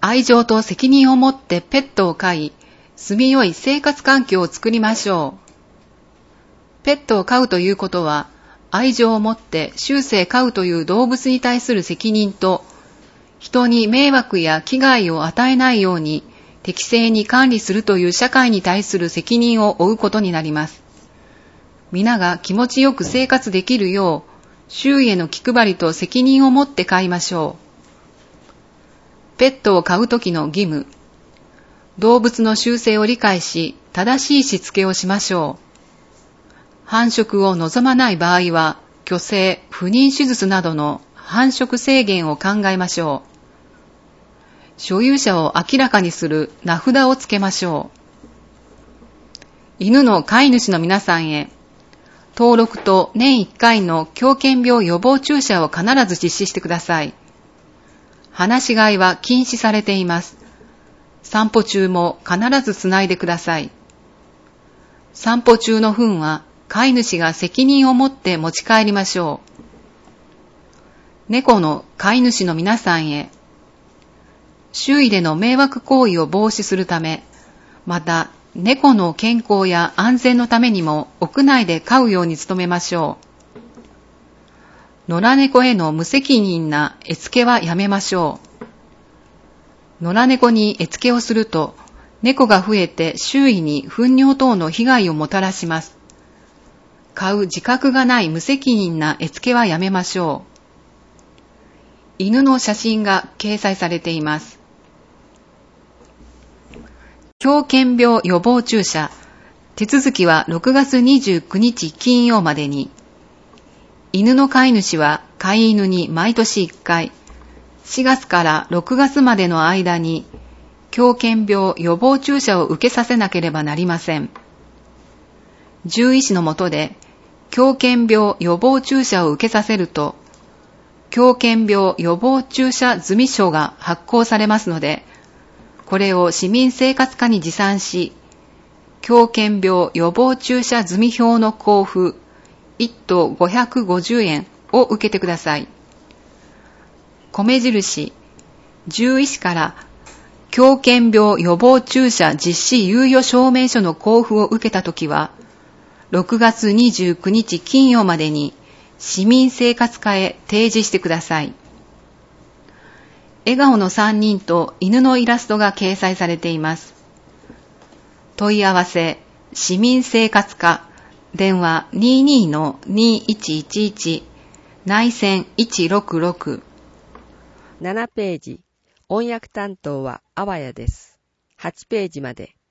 愛情と責任を持ってペットを飼い、住みよい生活環境を作りましょう。ペットを飼うということは、愛情を持って終生飼うという動物に対する責任と、人に迷惑や危害を与えないように適正に管理するという社会に対する責任を負うことになります。皆が気持ちよく生活できるよう、周囲への気配りと責任を持って飼いましょう。ペットを飼うときの義務。動物の習性を理解し、正しいしつけをしましょう。繁殖を望まない場合は、去勢、不妊手術などの繁殖制限を考えましょう。所有者を明らかにする名札をつけましょう。犬の飼い主の皆さんへ、登録と年1回の狂犬病予防注射を必ず実施してください。放し飼いは禁止されています。散歩中も必ずつないでください。散歩中の糞は飼い主が責任を持って持ち帰りましょう。猫の飼い主の皆さんへ、周囲での迷惑行為を防止するため、また猫の健康や安全のためにも屋内で飼うように努めましょう。野良猫への無責任な餌付けはやめましょう。野良猫に餌付けをすると、猫が増えて周囲に糞尿等の被害をもたらします。飼う自覚がない無責任な餌付けはやめましょう。犬の写真が掲載されています。狂犬病予防注射。手続きは6月29日金曜までに。犬の飼い主は飼い犬に毎年1回、4月から6月までの間に、狂犬病予防注射を受けさせなければなりません。獣医師の下で、狂犬病予防注射を受けさせると、狂犬病予防注射済証が発行されますので、これを市民生活課に持参し、狂犬病予防注射済表の交付、1等550円を受けてください。米印、獣医師から狂犬病予防注射実施猶予証明書の交付を受けたときは、6月29日金曜までに市民生活課へ提示してください。笑顔の3人と犬のイラストが掲載されています。問い合わせ、市民生活課、電話 22-2111、内線166。 7ページ、翻訳担当はあわやです。8ページまで。